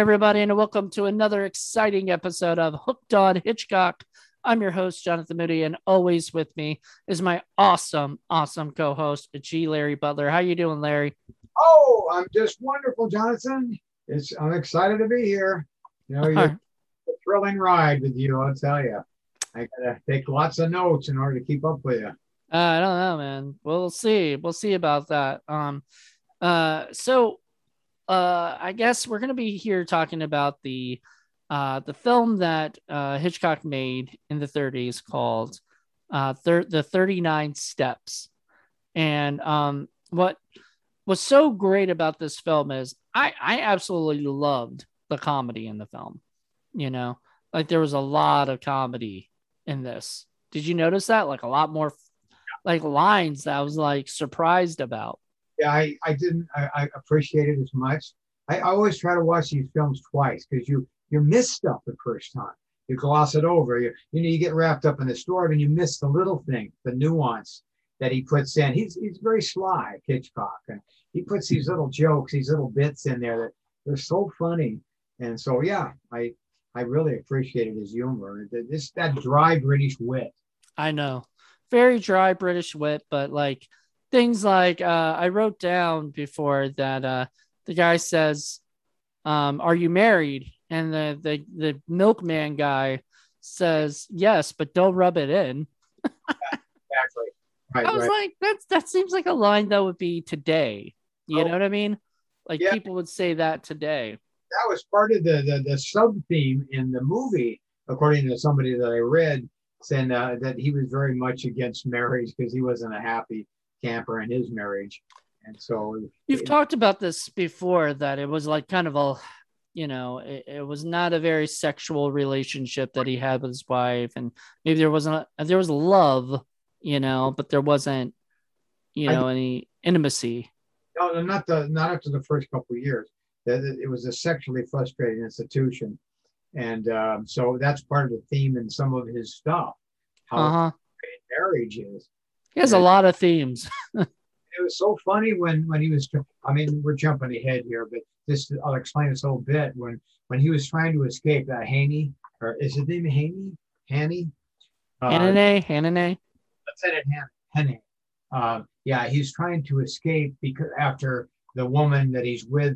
everybody, and welcome to another exciting episode of Hooked on Hitchcock. I'm your host, Jonathan Moody, and always with me is my awesome co-host, G. Larry Butler. How you doing, Larry? Oh, I'm just wonderful, Jonathan. I'm excited to be here. You're a thrilling ride with you, I'll tell you. I gotta take lots of notes in order to keep up with you. I don't know, man. We'll see. We'll see about that. I guess we're gonna be here talking about the film that Hitchcock made in the 30s called the 39 Steps. And what was so great about this film is I absolutely loved the comedy in the film. You know, like there was a lot of comedy in this. Did you notice that? Like a lot more like lines that I was like surprised about. Yeah, I didn't I appreciate it as much. I always try to watch these films twice because you miss stuff the first time. You gloss it over. You get wrapped up in the story and you miss the little thing, the nuance that he puts in. He's very sly, Hitchcock, and he puts these little jokes, these little bits in there that they're so funny. And so yeah, I really appreciated his humor. That dry British wit. I know. Very dry British wit, but like things like I wrote down before that the guy says, are you married? And the milkman guy says, yes, but don't rub it in. Exactly. Right, I was like, that seems like a line that would be today. You know what I mean? Like people would say that today. That was part of the sub theme in the movie, according to somebody that I read, saying that he was very much against marriage because he wasn't a happy camper in his marriage. And so you've talked about this before, that it was like kind of a, it was not a very sexual relationship that he had with his wife, and maybe there was love, but there wasn't, any intimacy. No, not after the first couple of years. It was a sexually frustrated institution, and so that's part of the theme in some of his stuff. How marriage is. He has a lot of themes. It was so funny when he was. I mean, we're jumping ahead here, but I'll explain this a little bit. When he was trying to escape Haney, or is his name Haney? Haney? Haney. Lieutenant Haney. Yeah, he's trying to escape because after the woman that he's with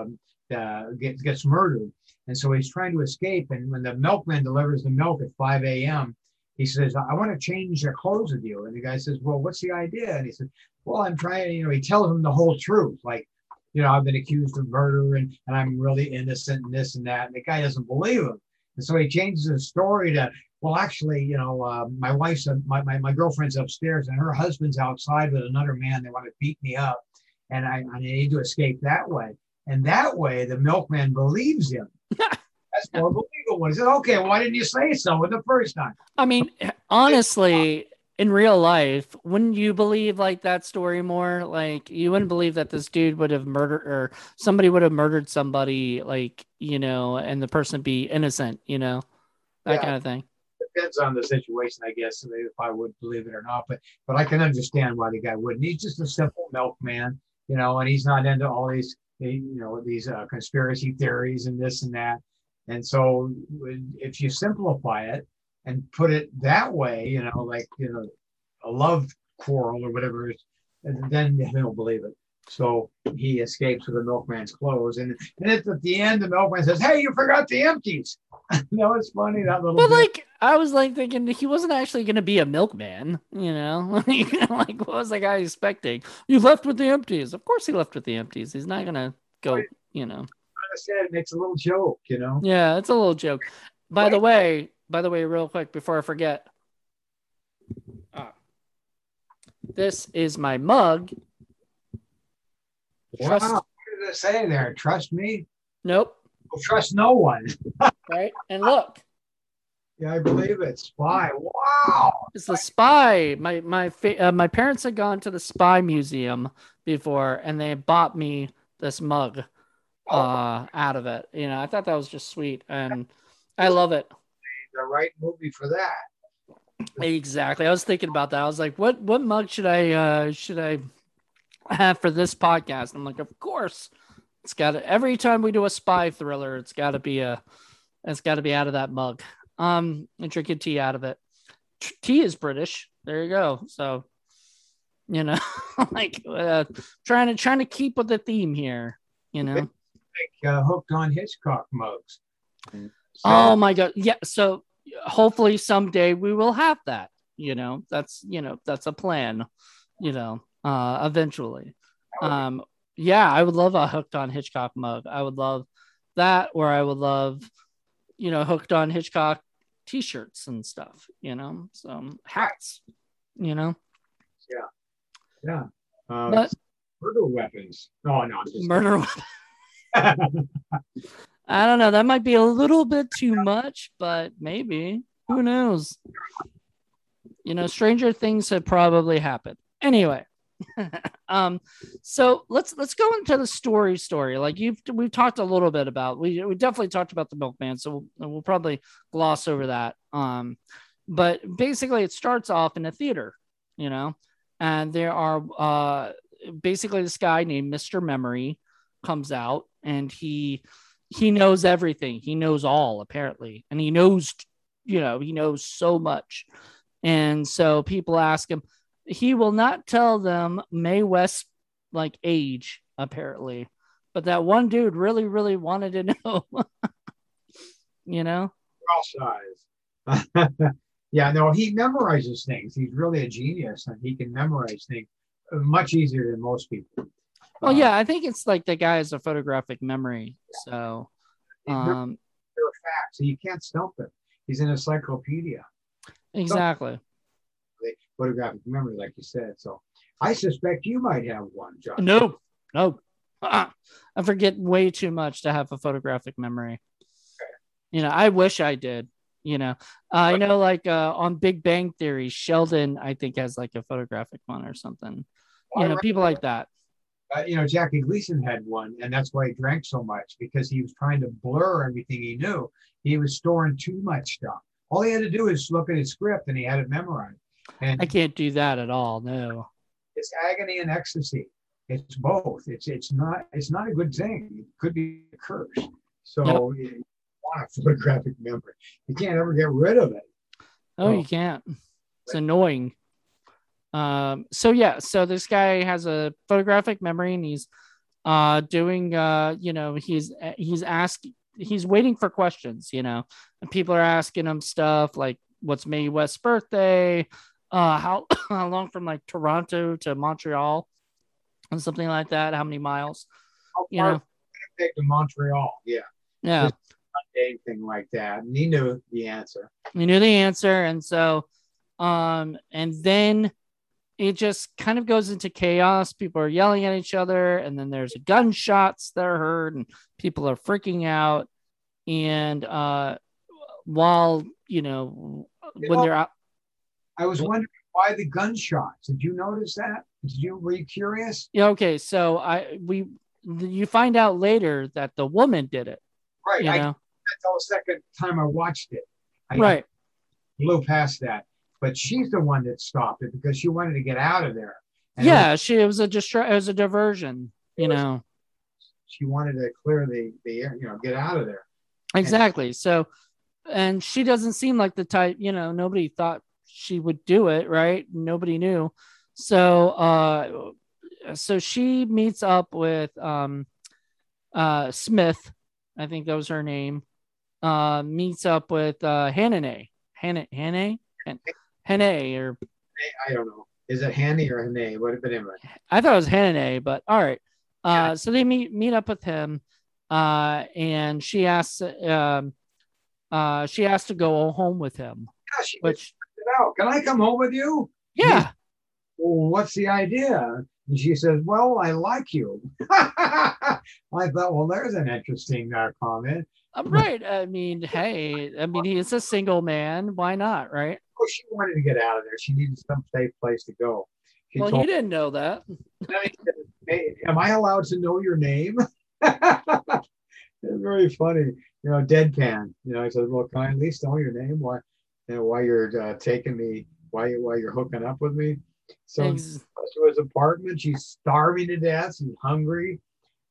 gets murdered. And so he's trying to escape. And when the milkman delivers the milk at 5 a.m., he says, I want to change their clothes with you. And the guy says, well, what's the idea? And he said, well, I'm trying, he tells him the whole truth. Like, I've been accused of murder and I'm really innocent and this and that. And the guy doesn't believe him. And so he changes his story to, well, actually, my wife's, my girlfriend's upstairs and her husband's outside with another man. They want to beat me up. And I need to escape that way. And that way, the milkman believes him. That's more believable. He said, okay, why didn't you say so the first time? I mean, honestly, in real life, wouldn't you believe like that story more? Like, you wouldn't believe that this dude would have murdered, or somebody would have murdered somebody, like, and the person be innocent, that kind of thing. Depends on the situation, I guess, if I would believe it or not. But I can understand why the guy wouldn't. He's just a simple milkman, and he's not into all these, these conspiracy theories and this and that. And so if you simplify it and put it that way, a love quarrel or whatever, then he'll believe it. So he escapes with the milkman's clothes. And at the end, the milkman says, hey, you forgot the empties. It's funny, that little bit. Like, I was like thinking he wasn't actually going to be a milkman, like what was the guy expecting? You left with the empties. Of course he left with the empties. He's not going to go, I said, it makes a little joke, Yeah, it's a little joke. By the way, real quick before I forget, this is my mug. Wow, what did it say there? Trust me? Nope. Well, trust no one. Right? And look. Yeah, I believe it. Spy. Wow. It's the Spy. My parents had gone to the Spy Museum before, and they bought me this mug out of it. I thought that was just sweet, and I love it. The right movie for that. Exactly. I was thinking about that. I was like, what mug should I have for this podcast? I'm like, of course, It's got to, every time we do a spy thriller, it's got to be out of that mug. And drinking tea out of it. Tea is British. There you go. So, you know, like trying to keep with the theme here. You know, like hooked on Hitchcock mugs. So, oh my god, yeah. So hopefully someday we will have that. That's a plan. Eventually. Yeah, I would love a hooked on Hitchcock mug. I would love that, or I would love, hooked on Hitchcock t-shirts and stuff, some hats, yeah, yeah. But murder weapons. Oh no, murder weapons. I don't know. That might be a little bit too much, but maybe. Who knows? Stranger things have probably happened. Anyway, so let's go into the story. Like we've talked a little bit about. We definitely talked about the milkman, so we'll probably gloss over that. But basically, it starts off in a theater, and there are basically this guy named Mr. Memory comes out, and he knows everything. He knows all, apparently, and he knows so much. And so people ask him, he will not tell them Mae West's like age, apparently, but that one dude really, really wanted to know. All size. Yeah, no, he memorizes things. He's really a genius, and he can memorize things much easier than most people. Well, yeah, I think it's like the guy has a photographic memory. So, there are facts. You can't stump him. He's an encyclopedia. Exactly. Photographic memory, like you said. So I suspect you might have one, John. No. I forget way too much to have a photographic memory. Okay. I wish I did. I know like on Big Bang Theory, Sheldon, I think, has like a photographic one or something. People like that. Jackie Gleason had one, and that's why he drank so much, because he was trying to blur everything he knew. He was storing too much stuff. All he had to do is look at his script, and he had it memorized. And I can't do that at all. No, it's agony and ecstasy. It's both. It's not a good thing. It could be a curse. So you want a photographic memory. You can't ever get rid of it. Oh, you can't. It's annoying. So this guy has a photographic memory, and he's doing he's waiting for questions, and people are asking him stuff like, what's Mae West's birthday, how long from like Toronto to Montreal and something like that, how many miles, to Montreal. Just anything like that. And he knew the answer. And so and then it just kind of goes into chaos. People are yelling at each other, and then there's gunshots that are heard, and people are freaking out. And while when they're out, I was wondering why the gunshots. Did you notice that? Were you curious? Yeah. Okay. So you find out later that the woman did it. Right. That's the second time I watched it. I blew past that. But she's the one that stopped it because she wanted to get out of there. And it was a diversion, She wanted to clear the air, get out of there. Exactly. And she doesn't seem like the type, nobody thought she would do it, right? Nobody knew. So she meets up with Smith, I think that was her name. Meets up with Hannah. Hannah, or I don't know. Is it Hanny or Hannah? What if it anyway? I thought it was Hannah, but all right. So they meet up with him, and she asks to go home with him. Yeah, can I come home with you? Yeah. Well, what's the idea? And she says, well, I like you. I thought, well, there's an interesting comment. Right. I mean, he is a single man. Why not? Right. Oh, she wanted to get out of there. She needed some safe place to go. You didn't know that. Hey, am I allowed to know your name? It's very funny. Deadpan. I said, well, can I at least know your name? Why you're taking me? Why you're hooking up with me? So to his apartment. She's starving to death. She's hungry.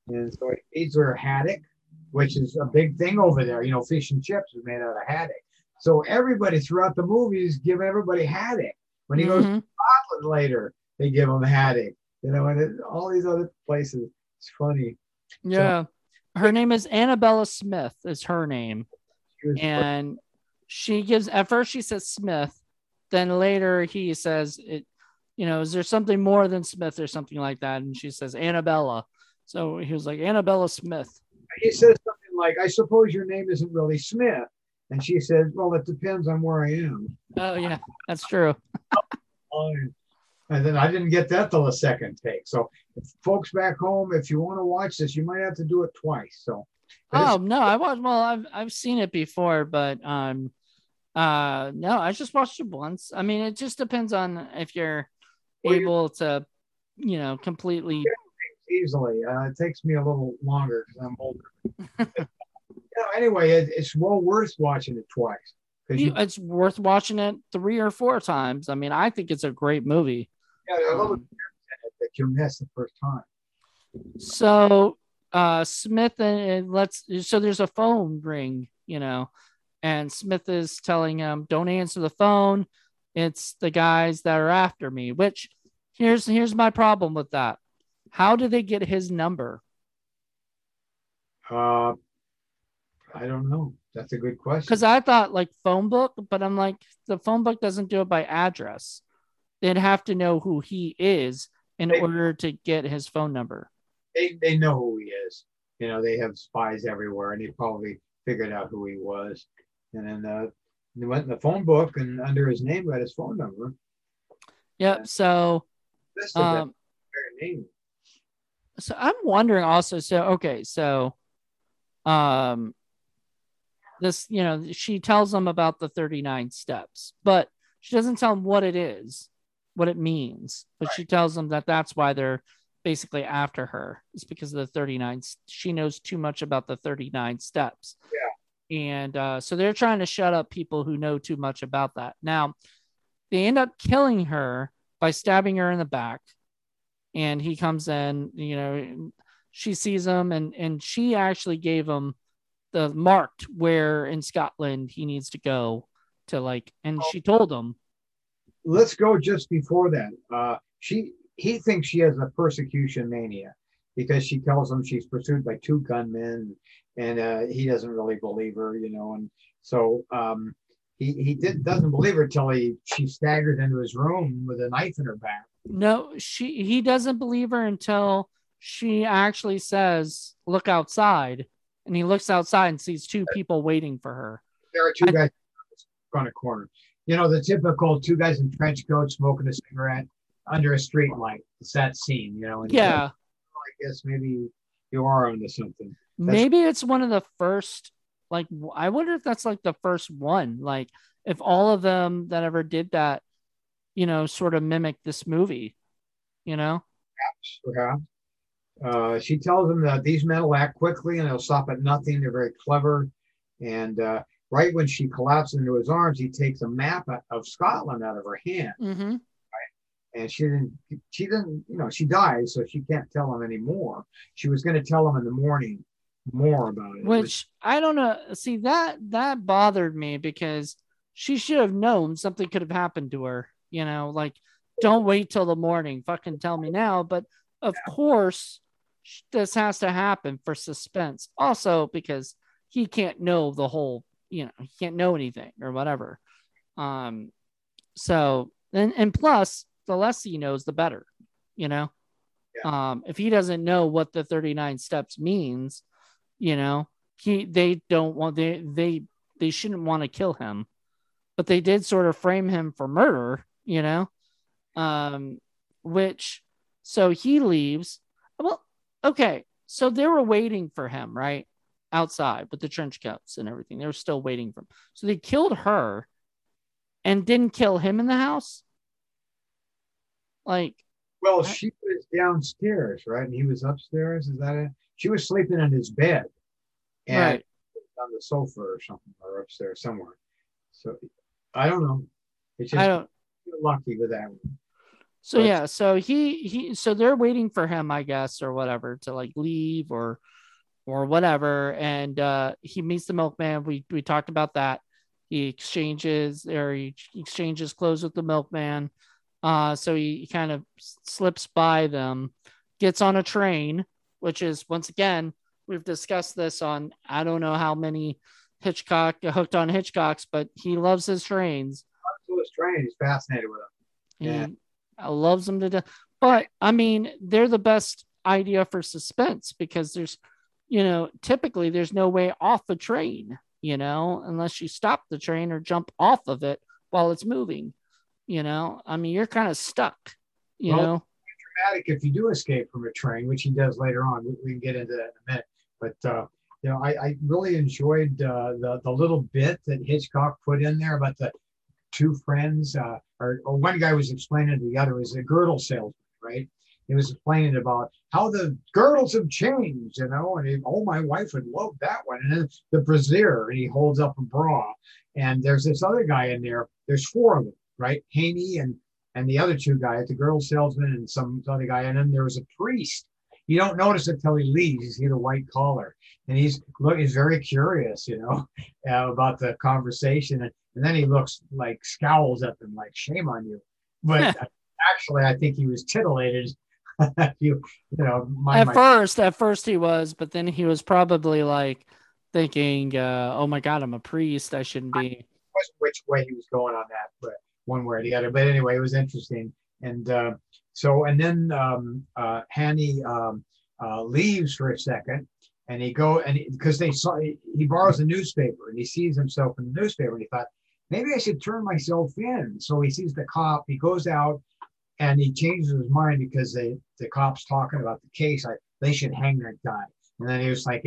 And so he feeds her haddock, which is a big thing over there. Fish and chips is made out of haddock. So everybody throughout the movies give everybody haddock. When he goes to Mm-hmm. Scotland later, they give him haddock. And all these other places. It's funny. So Yeah. Her name is Annabella Smith, is her name. she was And she gives, at first she says Smith. Then later he says it, is there something more than Smith or something like that? And she says Annabella. So he was like, Annabella Smith. he says something like, I suppose your name isn't really Smith. And she says, well, it depends on where I am. Oh, yeah, that's true. And then I didn't get that till the second take. So, folks back home, if you want to watch this, you might have to do it twice. So, Oh no, I watched. Well, I've seen it before, but no, I just watched it once. I mean, it just depends on if you're able to, completely. easily. It takes me a little longer because I'm older. Anyway, it's well worth watching it twice because It's worth watching it 3 or 4 times. I mean, I think it's a great movie. there are little that you miss the first time. So Smith and so there's a phone ring, and Smith is telling him, don't answer the phone. It's the guys that are after me, which here's my problem with that. How did they get his number? I don't know. That's a good question. Because I thought like phone book, but I'm like, the phone book doesn't do it by address. They'd have to know who he is in order to get his phone number. They know who he is. They have spies everywhere, and they probably figured out who he was. And then they went in the phone book and under his name got his phone number. Yep. So, name. So I'm wondering also. So okay. So, this she tells them about the 39 steps, but she doesn't tell them what it is, what it means. But right. She tells them that that's why they're basically after her. It's because of the 39. She knows too much about the 39 steps. Yeah. And so they're trying to shut up people who know too much about that. Now, they end up killing her by stabbing her in the back. And he comes in, she sees him, and she actually gave him the marked where in Scotland he needs to go to and she told him. Let's go just before that. He thinks she has a persecution mania because she tells him she's pursued by 2 gunmen, and he doesn't really believe her, and so he doesn't believe her till she staggers into his room with a knife in her back. No, he doesn't believe her until she actually says, "Look outside," and he looks outside and sees 2 people waiting for her. There are 2 guys on a corner. The typical 2 guys in trench coats smoking a cigarette under a street light. It's that scene, And yeah. I guess maybe you are onto something. Maybe it's one of the first. I wonder if that's the first one. If all of them that ever did that, sort of mimic this movie, Perhaps. She tells him that these men will act quickly and they'll stop at nothing. They're very clever. And right when she collapses into his arms, he takes a map of Scotland out of her hand. Mm-hmm. Right? And she didn't, she dies, so she can't tell him anymore. She was going to tell him in the morning more about it. Which I don't know. See, that bothered me because she should have known something could have happened to her. Don't wait till the morning. Fucking tell me now. But of course, this has to happen for suspense. Also, because he can't know the whole, he can't know anything or whatever. So, and plus, the less he knows, the better, Yeah. If he doesn't know what the 39 steps means, they shouldn't want to kill him, but they did sort of frame him for murder, so he leaves. Well, okay. So they were waiting for him, right? Outside with the trench coats and everything. They were still waiting for him. So they killed her and didn't kill him in the house. Well, she was downstairs, right? And he was upstairs. Is that it? She was sleeping in his bed and right on the sofa or something, or upstairs somewhere. So I don't know. It's just I don't lucky with that one. So yeah, so so they're waiting for him, I guess, or whatever, to like leave or whatever. And he meets the milkman. We talked about that. He exchanges clothes with the milkman. So he kind of slips by them, gets on a train, which is once again, we've discussed this on I don't know how many Hitchcock hooked on Hitchcocks, but he loves his trains. His train, he's fascinated with them. He loves them to death. But I mean, they're the best idea for suspense because typically there's no way off a train, unless you stop the train or jump off of it while it's moving. I mean, you're kind of stuck, dramatic if you do escape from a train, which he does later on. We can get into that in a minute. But, I really enjoyed the little bit that Hitchcock put in there about the two friends, or one guy was explaining to the other was a girdle salesman, right? He was explaining about how the girdles have changed, and my wife would love that one. And then the brassiere, and he holds up a bra, and there's this other guy in there. There's four of them, right? Haney and the other two guys, the girdle salesman and some other guy, and then there was a priest. You don't notice it till he leaves. You see the white collar, and he's very curious, about the conversation, and then he looks like scowls at them, like shame on you. But actually, I think he was titillated. At first he was, but then he was probably like thinking, "Oh my God, I'm a priest. I shouldn't be." I wasn't which way he was going on that, but one way or the other. But anyway, it was interesting. And then Hanny leaves for a second, and because he borrows a newspaper, and he sees himself in the newspaper, and he thought, maybe I should turn myself in. So he sees the cop. He goes out, and he changes his mind because the cop's talking about the case. They should hang that guy. And then he was like,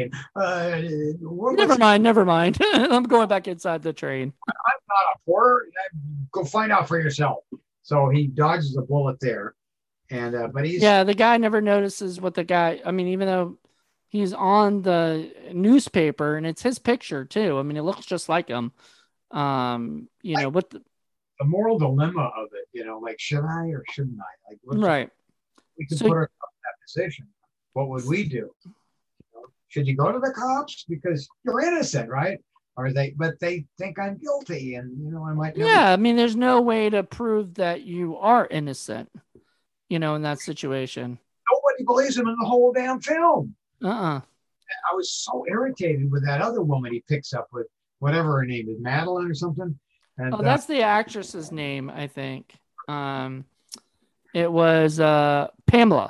never mind. I'm going back inside the train. I'm not a porter. Go find out for yourself. So he dodges a bullet there. And but the guy never notices what the guy. I mean, even though he's on the newspaper and it's his picture too. I mean, it looks just like him. What the moral dilemma of it, like should I or shouldn't I? Like, right. We could put ourselves in that position. What would we do? Should you go to the cops because you're innocent, right? But they think I'm guilty, and I might never. Yeah, I mean, there's no way to prove that you are innocent, in that situation. Nobody believes him in the whole damn film. I was so irritated with that other woman he picks up with, whatever her name is, Madeline or something. And, that's the actress's name, I think. It was Pamela.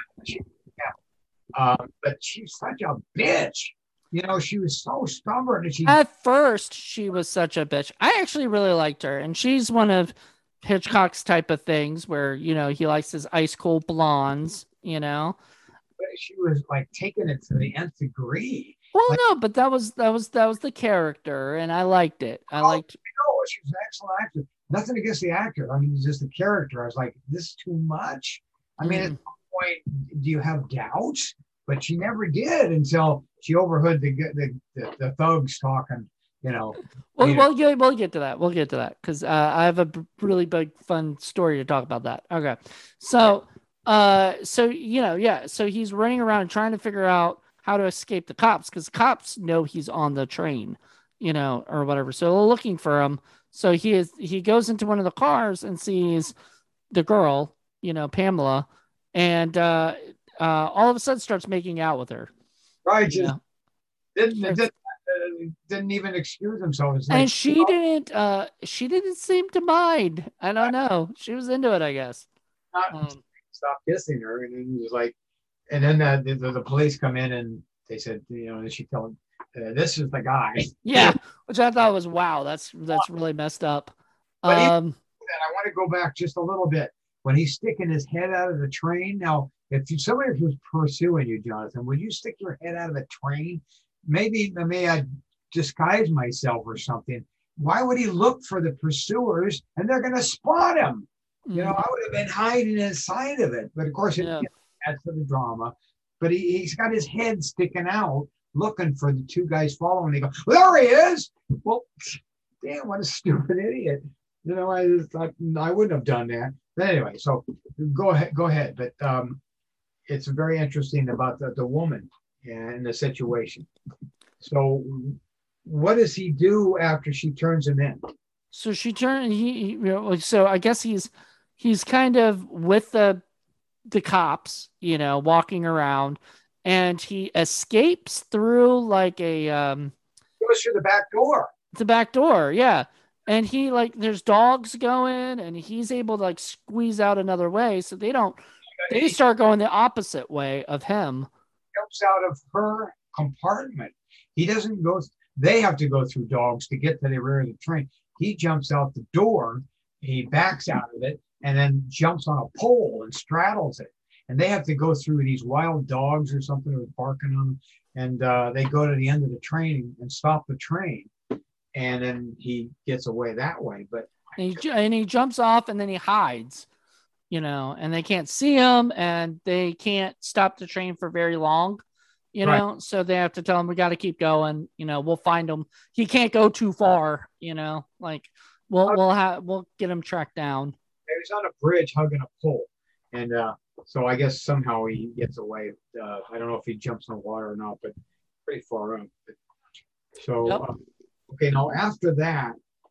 But she's such a bitch. She was so stubborn. At first, she was such a bitch. I actually really liked her. And she's one of Hitchcock's type of things where, he likes his ice cold blondes, But she was like taking it to the nth degree. Well, no, but that was the character, and I liked it. She was an excellent actor. Nothing against the actor. I mean, it's just the character. I was like, this is too much. I mean, at some point, do you have doubts? But she never did until she overheard the thugs talking. We'll get to that. We'll get to that because I have a really big fun story to talk about that. Okay, so so he's running around trying to figure out how to escape the cops because cops know he's on the train, or whatever. So they're looking for him. So he goes into one of the cars and sees the girl, Pamela, and all of a sudden starts making out with her. Right. Didn't even excuse himself. And she didn't seem to mind. I don't know. She was into it, I guess. Stop kissing her, and then he was like, and then the police come in and they said, and she told him, this is the guy. Yeah, which I thought was wow. That's really messed up. But I want to go back just a little bit when he's sticking his head out of the train. Now, if somebody was pursuing you, Jonathan, would you stick your head out of a train? Maybe I disguise myself or something. Why would he look for the pursuers and they're going to spot him? I would have been hiding inside of it. But of course, it adds to the drama. But he's got his head sticking out, looking for the two guys following. They go, well, there he is. Well, damn, what a stupid idiot. I just thought I wouldn't have done that. But anyway, so go ahead. But it's very interesting about the woman and the situation. So what does he do after she turns him in? So she turned so I guess he's kind of with the cops, walking around, and he escapes through like Goes through the back door. the back door, yeah. And he like there's dogs going and he's able to like squeeze out another way so they He start going the opposite way of him. jumps out of her compartment. He doesn't go. They have to go through dogs to get to the rear of the train. He jumps out the door. He backs out of it and then jumps on a pole and straddles it. And they have to go through these wild dogs or something that was barking on them. And they go to the end of the train and stop the train. And then he gets away that way. But And he jumps off and then he hides, and they can't see him and they can't stop the train for very long, right, so they have to tell him we got to keep going, we'll find him. He can't go too far, like we'll get him tracked down. he was on a bridge hugging a pole. And so I guess somehow he gets away. I don't know if he jumps in the water or not, but pretty far up. So, Yep. Okay, now after that,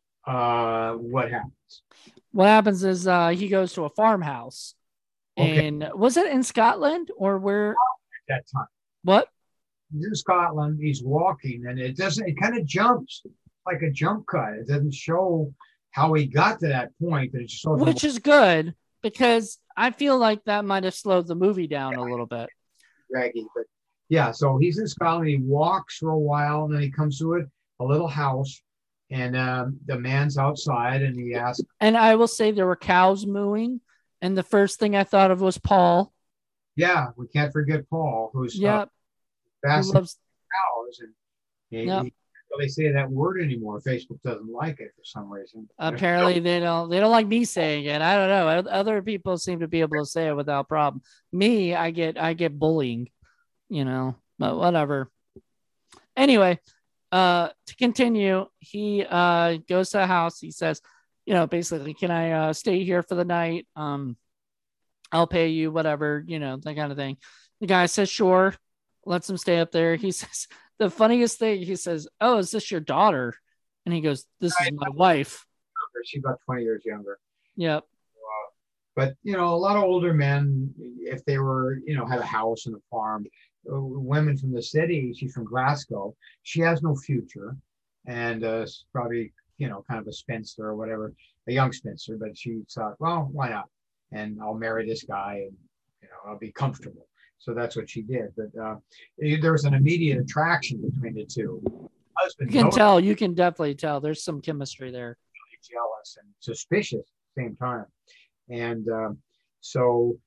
what happens? What happens is he goes to a farmhouse. Okay, And was it in Scotland or where? at that time. What? He's in Scotland, he's walking, and it kind of jumps like a jump cut. It doesn't show how he got to that point, but it just shows Which is good because I feel like that might have slowed the movie down a little bit. draggy. But yeah, so he's in Scotland, he walks for a while, and then he comes to a little house, and the man's outside, and he asks, And I will say there were cows mooing, and the first thing I thought of was Paul. yeah, we can't forget Paul, who's Yep, who fascinated loves. cows, and he Yep. can't really say that word anymore. Facebook doesn't like it for some reason. Apparently they don't like me saying it. I don't know. Other people seem to be able to say it without problem. Me, I get bullying, but whatever. Anyway, to continue, he goes to the house. He says, basically, can I stay here for the night? I'll pay you whatever, that kind of thing. The guy says, sure, lets him stay up there. He says, the funniest thing, he says, oh, is this your daughter? And he goes, this is my wife. She's about 20 years younger. Yep. But a lot of older men, if they were, had a house and a farm, women from the city, she's from Glasgow, she has no future, and probably, kind of a spinster or whatever, a young spinster. But she thought, well, why not? And I'll marry this guy, and I'll be comfortable. So that's what she did. But there was an immediate attraction between the two. Husband, You can definitely tell. There's some chemistry there. jealous and suspicious at the same time. And so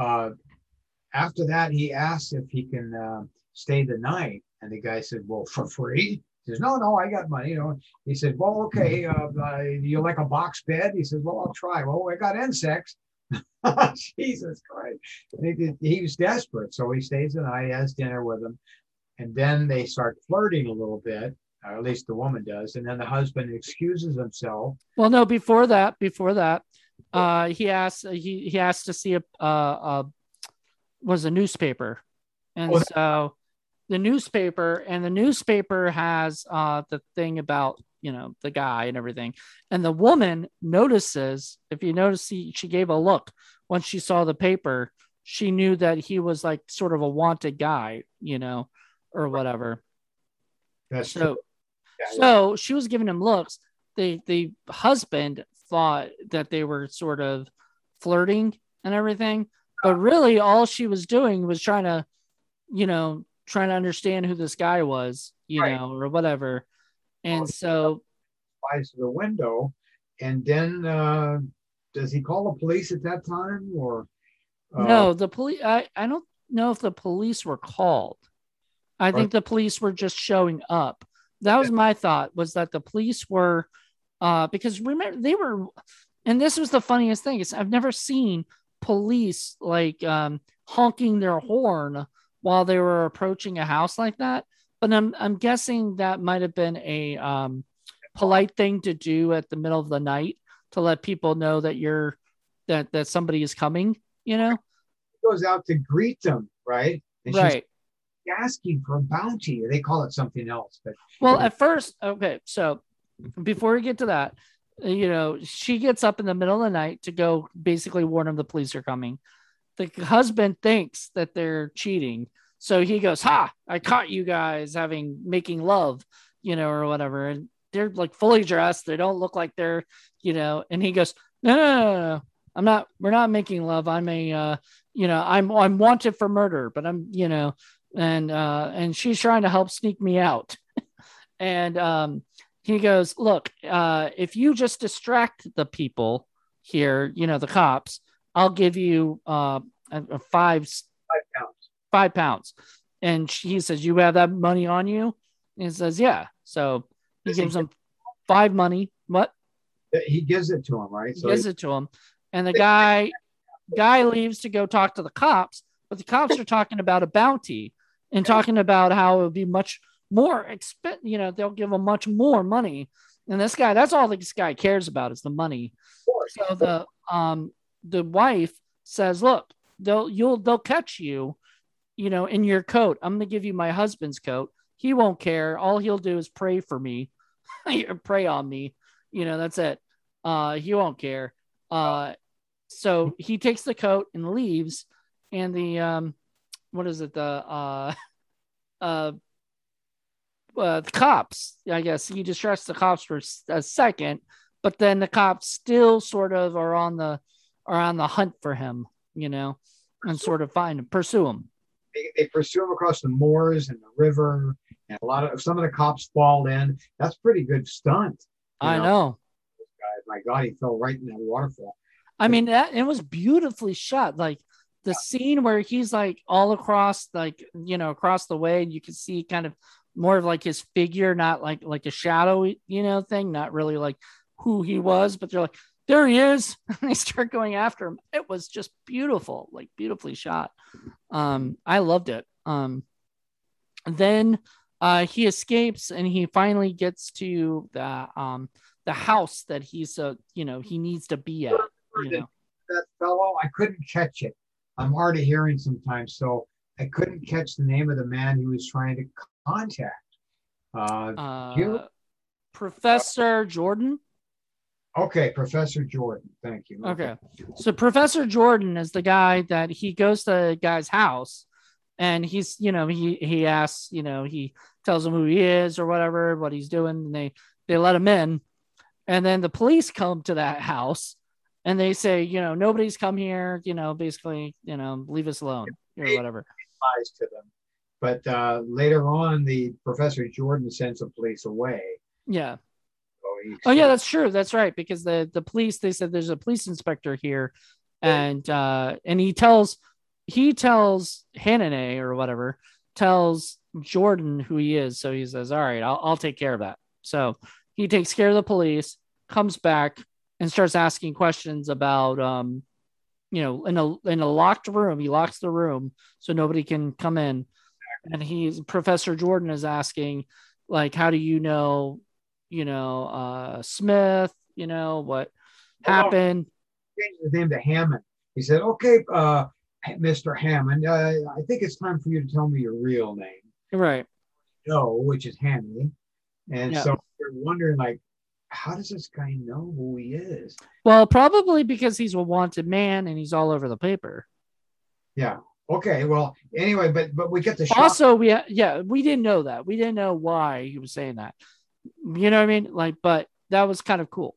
after that, he asks if he can stay the night. And the guy said, well, for free? He says, no, I got money. He said, well, okay, you like a box bed? He says, well, I'll try. Well, I got insects. Jesus Christ. He was desperate. So he stays the night, has dinner with him. And then they start flirting a little bit. Or at least the woman does. And then the husband excuses himself. Well, no, before that, he asked to see a newspaper. And so the newspaper has the thing about, the guy and everything. And the woman notices, if you notice, she gave a look when she saw the paper. She knew that he was like sort of a wanted guy, or whatever. That's so true. So she was giving him looks. The husband thought that they were sort of flirting and everything, but really all she was doing was trying to understand who this guy was, or whatever. And so flies to the window, and then does he call the police at that time, or no, the police? I don't know if the police were called. I think the police were just showing up. That was my thought, was that the police were, because remember, they were, and this was the funniest thing, is I've never seen police like honking their horn while they were approaching a house like that. But I'm guessing that might have been a polite thing to do at the middle of the night to let people know that you're that somebody is coming, you know? He goes out to greet them, right? And she's Right. asking for a bounty. They call it something else, but Well, at first, okay, so before we get to that, she gets up in the middle of the night to go basically warn him the police are coming. The husband thinks that they're cheating. So he goes, "Ha, I caught you guys making love, or whatever." And they're like fully dressed. They don't look like they're, and he goes, "No, no, no, no. We're not making love. I'm wanted for murder, but and she's trying to help sneak me out." And he goes, "Look, if you just distract the people here, the cops, I'll give you five 5 pounds. 5 pounds." And he says, "You have that money on you?" And he says, "Yeah." So he gives him five money. What? He gives it to him, right? So he gives it to him. And the guy leaves to go talk to the cops, but the cops are talking about a bounty and talking about how it would be much more they'll give him much more money. And this guy, that's all this guy cares about is the money. So the wife says, "Look, they'll catch you, in your coat. I'm going to give you my husband's coat. He won't care. All he'll do is pray for me, pray on me. That's it. He won't care." So he takes the coat and leaves, and the what is it? The cops, I guess he distracts the cops for a second, but then the cops still sort of are on the hunt for him, and sort of pursue him. They pursue him across the moors and the river, and some of the cops fall in. That's pretty good stunt. I know. My God, he fell right in that waterfall. I mean, it was beautifully shot. Like the scene where he's like all across, across the way, and you can see kind of more of like his figure, not like a shadow, thing, not really like who he was, but they're like, "There he is." And they start going after him. It was just beautiful, like beautifully shot. I loved it. Then he escapes and he finally gets to the house that he's he needs to be at. That fellow, I couldn't catch it. I'm hard of hearing sometimes, so I couldn't catch the name of the man he was trying to contact. Professor Jordan. Okay, Professor Jordan. Thank you. Okay. So Professor Jordan is the guy that he goes to the guy's house, and he's, he asks, he tells him who he is or whatever, what he's doing, and they let him in. And then the police come to that house and they say, "Nobody's come here, basically, leave us alone," or whatever. Lies to them. But later on, the Professor Jordan sends the police away. Yeah. Oh yeah, that's true. That's right. Because the police, they said there's a police inspector here, and he tells Hanane or whatever, tells Jordan who he is. So he says, "All right, I'll take care of that." So he takes care of the police, comes back, and starts asking questions about in a locked room. He locks the room so nobody can come in. And Professor Jordan is asking, like, "How do you know, Smith, what happened?" He changed his name to Hammond. He said, "Okay, Mr. Hammond, I think it's time for you to tell me your real name." Right. No, which is Hanley. And so you're wondering, like, how does this guy know who he is? Well, probably because he's a wanted man and he's all over the paper. Yeah. Okay. Well, anyway, but we get the shot. Also, we didn't know that. We didn't know why he was saying that. You know what I mean? Like, but that was kind of cool.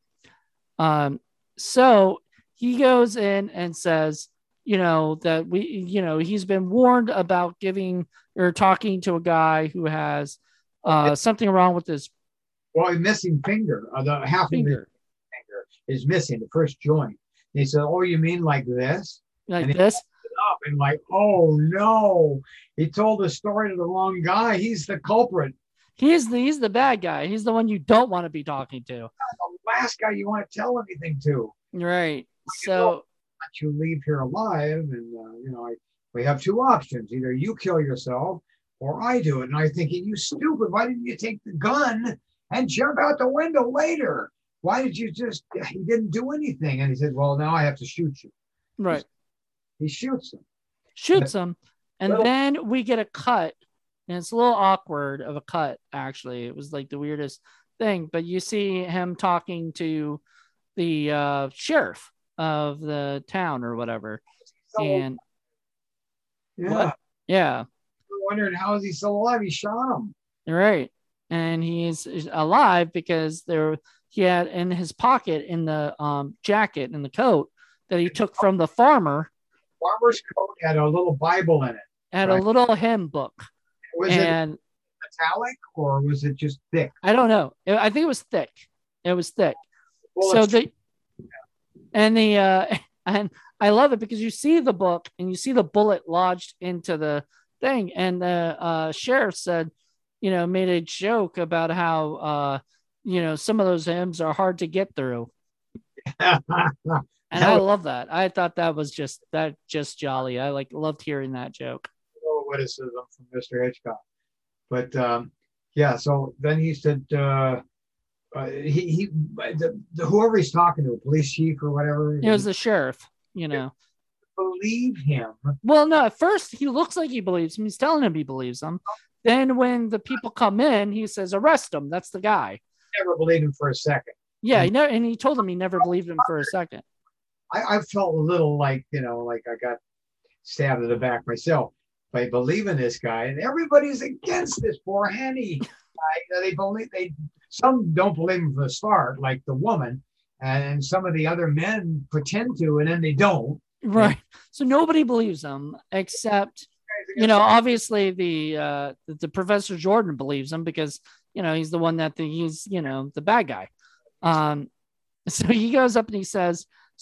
So he goes in and says, that he's been warned about giving or talking to a guy who has something wrong with his a missing finger. The half finger. Of his finger is missing, the first joint. And he said, "Oh, you mean like this?" Like this? Up and like, oh no, he told the story to the wrong guy. He's the culprit. He's the bad guy. He's the one you don't want to be talking to. The last guy you want to tell anything to. Right. So let you leave here alive, and we have two options: either you kill yourself or I do it. And I'm thinking, you stupid! Why didn't you take the gun and jump out the window later? why did you just, he didn't do anything. And he said, well, now I have to shoot you. Right. He shoots him. Shoots him. And then we get a cut. And it's a little awkward of a cut, actually. It was like the weirdest thing. But you see him talking to the sheriff of the town or whatever. And yeah. What? Yeah. We're wondering, how is he still alive? He shot him. Right. And he's alive because he had in his pocket in the jacket in the coat that he took from the farmer's coat had a little Bible in it. Had a little hymn book. Was it metallic or was it just thick? I don't know. I think it was thick. It was thick. Well, and I love it because you see the book and you see the bullet lodged into the thing. And the sheriff said, made a joke about how, some of those hymns are hard to get through. And I love that. I thought that was just jolly. I loved hearing that joke. Witticism from Mr. Hitchcock. But so then he said, whoever he's talking to, a police chief or whatever. It was the sheriff, Believe him. Well, no, at first he looks like he believes him. He's telling him he believes him. Then when the people come in, he says, arrest him. That's the guy. Never believed him for a second. Yeah, and he told him he never believed him for a second. I felt a little like I got stabbed in the back myself by believing this guy. And everybody's against this poor Henny guy. Some don't believe him from the start, like the woman, and some of the other men pretend to, and then they don't. Right. So nobody believes him except, obviously the Professor Jordan believes him because, he's the one that he's, the bad guy. So he goes up and he says,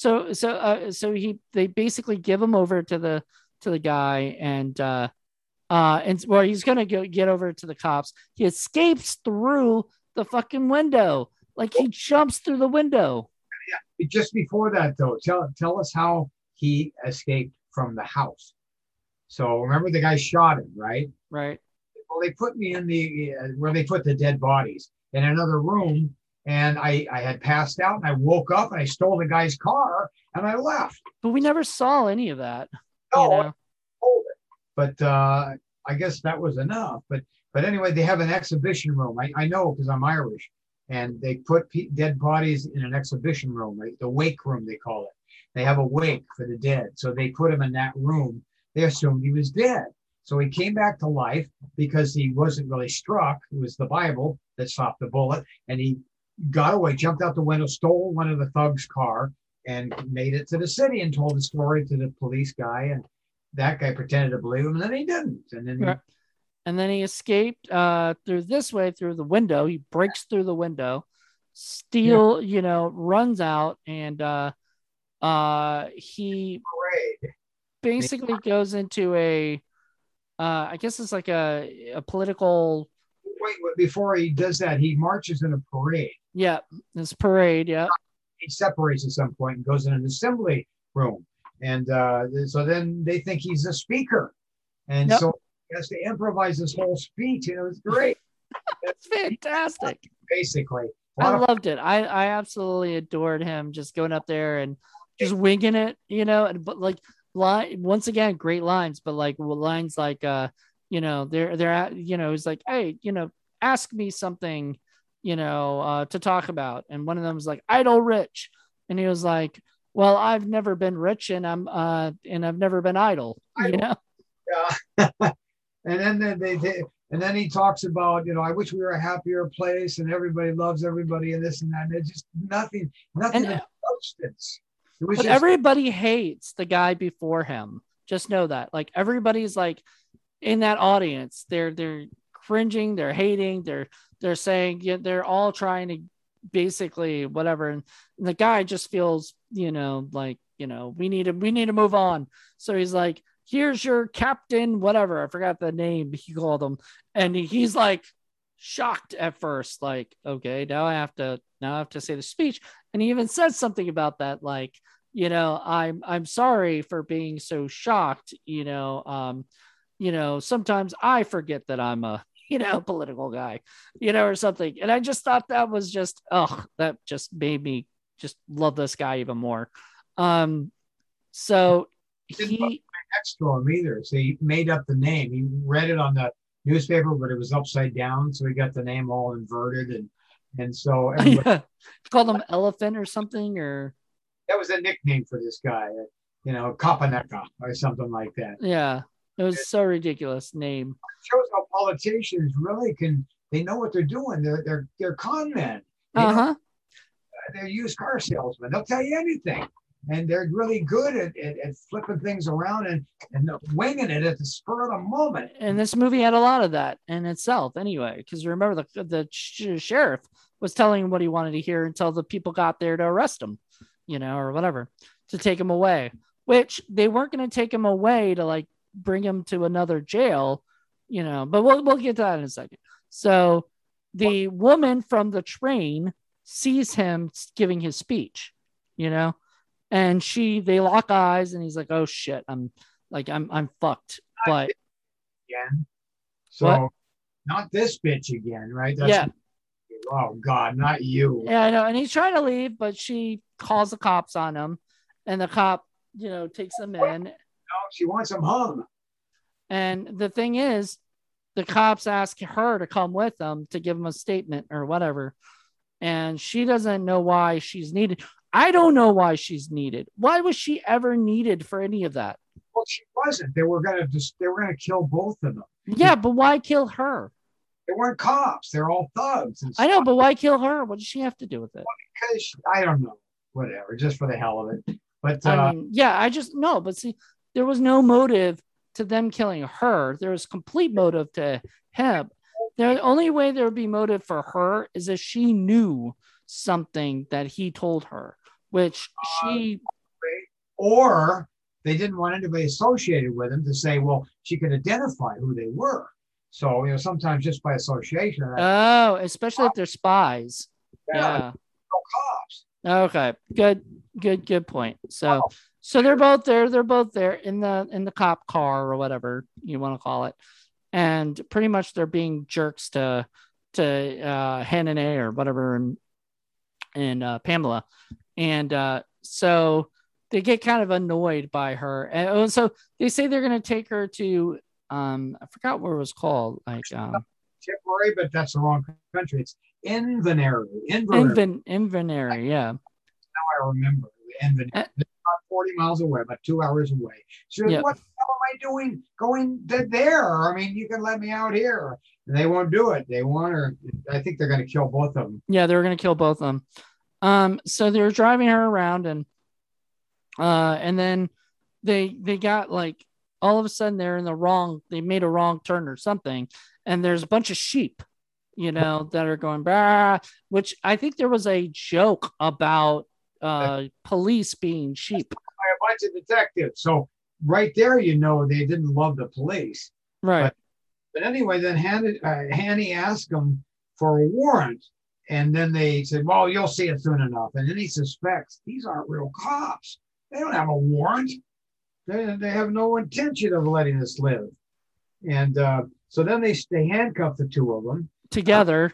they basically give him over to the guy and he's going to get over to the cops. He escapes through the fucking window. Like he jumps through the window. Yeah. Just before that though, tell us how he escaped from the house. So remember the guy shot him, right? Right. Well, they put me in where they put the dead bodies in another room. And I had passed out and I woke up and I stole the guy's car and I left. But we never saw any of that. No, I told it. But I guess that was enough. But anyway, they have an exhibition room. I know because I'm Irish. And they put dead bodies in an exhibition room, right? The wake room, they call it. They have a wake for the dead. So they put him in that room. They assumed he was dead. So he came back to life because he wasn't really struck. It was the Bible that stopped the bullet. And he got away, jumped out the window, stole one of the thugs' car, and made it to the city and told the story to the police guy. And that guy pretended to believe him, and then he didn't. And then he escaped through the window. He breaks through the window, runs out, and he basically goes into I guess it's like a political. Wait, before he does that, he marches in a parade. Yeah, this parade. Yeah. He separates at some point and goes in an assembly room. And so then they think he's a speaker. And so he has to improvise this whole speech. It's great. It's fantastic. Basically. I loved it. I absolutely adored him just going up there and just winging it, but like once again, great lines, but like lines like, they're at, it's like, hey, ask me something, to talk about. And one of them was like, idle rich. And he was like, well, I've never been rich and I've never been idle, Yeah. And then he talks about, I wish we were a happier place and everybody loves everybody and this and that. And it's just nothing of substance. But everybody hates the guy before him. Just know that. Like everybody's like in that audience, they're cringing, they're hating, they're saying, they're all trying to basically whatever. And the guy just feels, we need to move on. So he's like, here's your captain, whatever. I forgot the name he called him. And he's like shocked at first, like, okay, now I have to say the speech. And he even said something about that, like, I'm sorry for being so shocked. Sometimes I forget that I'm a political guy, or something. And I just thought that was just, that just made me just love this guy even more. So Didn't put he, next to him either. So he made up the name. He read it on the newspaper, but it was upside down. So he got the name all inverted. And so everybody, yeah, called him Elephant or something, or that was a nickname for this guy, Kapaneka or something like that. yeah, it was so ridiculous name. Shows how politicians really they know what they're doing. They're con men. They're used car salesmen. They'll tell you anything. And they're really good at flipping things around and winging it at the spur of the moment. And this movie had a lot of that in itself anyway, because remember the sheriff was telling him what he wanted to hear until the people got there to arrest him, or whatever, to take him away, which they weren't going to take him away to like bring him to another jail, but we'll get to that in a second. So the woman from the train sees him giving his speech, and they lock eyes and he's like, oh shit, I'm fucked. But again. So what? Not this bitch again, right? Yeah. Oh God, not you. Yeah, I know. And he's trying to leave, but she calls the cops on him, and the cop, takes him in. No, she wants him hung. And the thing is, the cops ask her to come with them to give him a statement or whatever. And she doesn't know why she's needed. I don't know why she's needed. Why was she ever needed for any of that? Well, she wasn't. They were gonna kill both of them. Yeah, but why kill her? They weren't cops. They're all thugs. I know, but why kill her? What does she have to do with it? Well, because I don't know. Whatever, just for the hell of it. But I mean, yeah, I just no. But see, there was no motive to them killing her. There was complete motive to him. The only way there would be motive for her is if she knew something that he told her, which or they didn't want anybody associated with him to say, well, she could identify who they were. So, sometimes just by association. Especially if they're spies. Yeah. No cops. Okay. Good point. So they're both there. They're both there in the cop car or whatever you want to call it. And pretty much they're being jerks to Hannah or whatever and Pamela. And so they get kind of annoyed by her. And so they say they're going to take her to, I forgot what it was called. Like Tipperary, but that's the wrong country. It's Inverary. Inverary, yeah. Now I remember. Inverary. It's about 40 miles away, about 2 hours away. She goes, what the hell am I doing going there? I mean, you can let me out here. And they won't do it. They want her. I think they're going to kill both of them. Yeah, they were going to kill both of them. So they were driving her around and then they got like, all of a sudden they made a wrong turn or something. And there's a bunch of sheep, that are going, bah, which I think there was a joke about police being sheep. By a bunch of detectives. So right there, they didn't love the police. Right. But anyway, then Hanny asked them for a warrant. And then they said, well, you'll see it soon enough. And then he suspects these aren't real cops. They don't have a warrant. They have no intention of letting us live. And so then they handcuff the two of them. Together.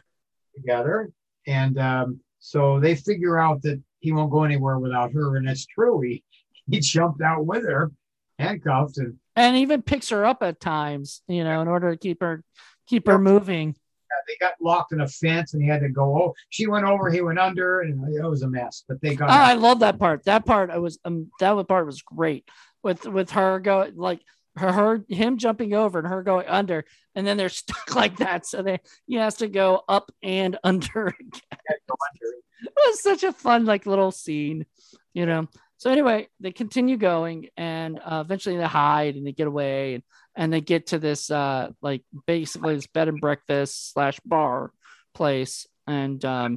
And so they figure out that he won't go anywhere without her. And it's true. He jumped out with her, handcuffed. And even picks her up at times, in order to keep her moving. They got locked in a fence and he had to go. Oh, she went over, he went under, and it was a mess. But they got. Oh, I love that part. That part was great. With her going like him jumping over and her going under, and then they're stuck like that. So he has to go up and under again. It was such a fun little scene, So anyway, they continue going, and eventually they hide and they get away, and they get to this basically this bed and breakfast / bar place, and